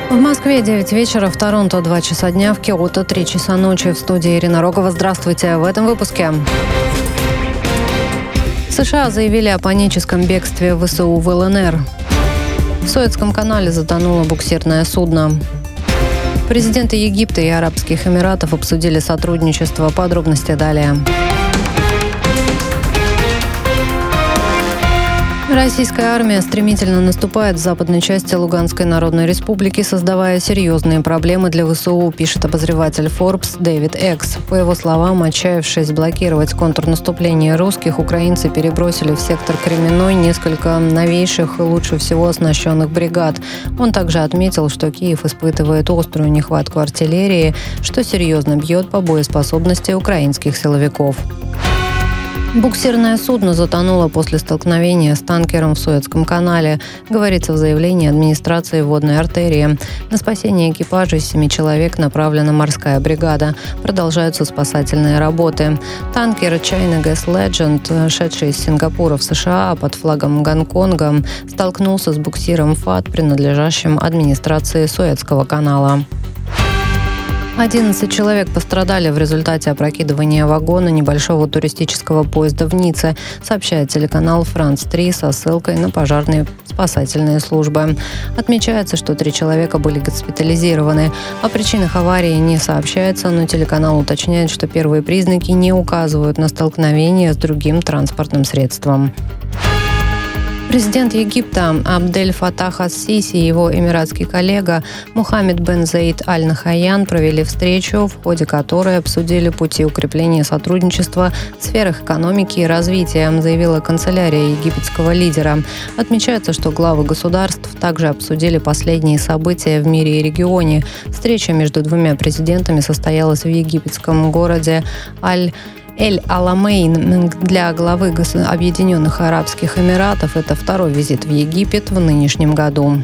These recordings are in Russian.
В Москве 9 вечера, в Торонто 2 часа дня, в Киото 3 часа ночи. В студии Ирина Рогова. Здравствуйте. В этом выпуске. США заявили о паническом бегстве ВСУ в ЛНР. В Суэцком канале затонуло буксирное судно. Президенты Египта и Арабских Эмиратов обсудили сотрудничество. Подробности далее. Российская армия стремительно наступает в западной части Луганской Народной Республики, создавая серьезные проблемы для ВСУ, пишет обозреватель Forbes Дэвид Экс. По его словам, отчаявшись блокировать контрнаступление русских, украинцы перебросили в сектор Кременной несколько новейших и лучше всего оснащенных бригад. Он также отметил, что Киев испытывает острую нехватку артиллерии, что серьезно бьет по боеспособности украинских силовиков. Буксирное судно затонуло после столкновения с танкером в Суэцком канале, говорится в заявлении администрации водной артерии. На спасение экипажа из 7 человек направлена морская бригада. Продолжаются спасательные работы. Танкер China Gas Legend, шедший из Сингапура в США под флагом Гонконга, столкнулся с буксиром ФАТ, принадлежащим администрации Суэцкого канала. 11 человек пострадали в результате опрокидывания вагона небольшого туристического поезда в Ницце, сообщает телеканал «Франц 3» со ссылкой на пожарные спасательные службы. Отмечается, что 3 человека были госпитализированы. О причинах аварии не сообщается, но телеканал уточняет, что первые признаки не указывают на столкновение с другим транспортным средством. Президент Египта Абдель Фатах ас-Сиси и его эмиратский коллега Мухаммед бен Заид аль-Нахаян провели встречу, в ходе которой обсудили пути укрепления сотрудничества в сферах экономики и развития, заявила канцелярия египетского лидера. Отмечается, что главы государств также обсудили последние события в мире и регионе. Встреча между двумя президентами состоялась в египетском городе Эль-Аламейн. Для главы Объединенных Арабских Эмиратов это второй визит в Египет в нынешнем году.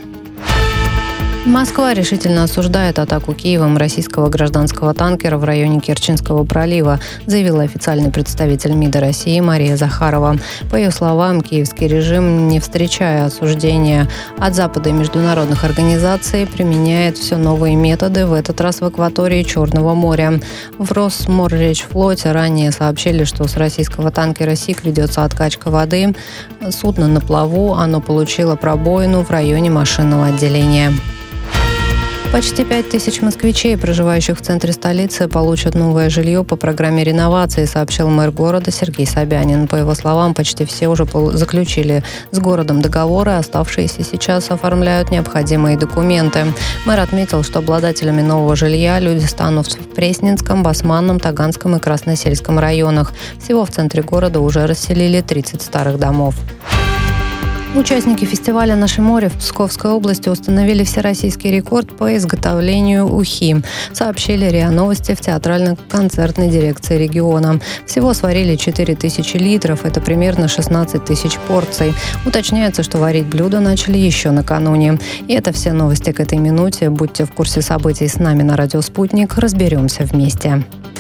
Москва решительно осуждает атаку Киевом российского гражданского танкера в районе Керченского пролива, заявила официальный представитель МИДа России Мария Захарова. По ее словам, киевский режим, не встречая осуждения от Запада и международных организаций, применяет все новые методы, в этот раз в акватории Черного моря. В Росморречфлоте ранее сообщили, что с российского танкера «Сик» ведется откачка воды. Судно на плаву, оно получило пробоину в районе машинного отделения. Почти 5000 москвичей, проживающих в центре столицы, получат новое жилье по программе реновации, сообщил мэр города Сергей Собянин. По его словам, почти все уже заключили с городом договоры, оставшиеся сейчас оформляют необходимые документы. Мэр отметил, что обладателями нового жилья люди станут в Пресненском, Басманном, Таганском и Красносельском районах. Всего в центре города уже расселили 30 старых домов. Участники фестиваля «Наше море» в Псковской области установили всероссийский рекорд по изготовлению ухи, сообщили РИА Новости в театрально-концертной дирекции региона. Всего сварили 4000 литров, это примерно 16 тысяч порций. Уточняется, что варить блюда начали еще накануне. И это все новости к этой минуте. Будьте в курсе событий с нами на радио «Спутник». Разберемся вместе.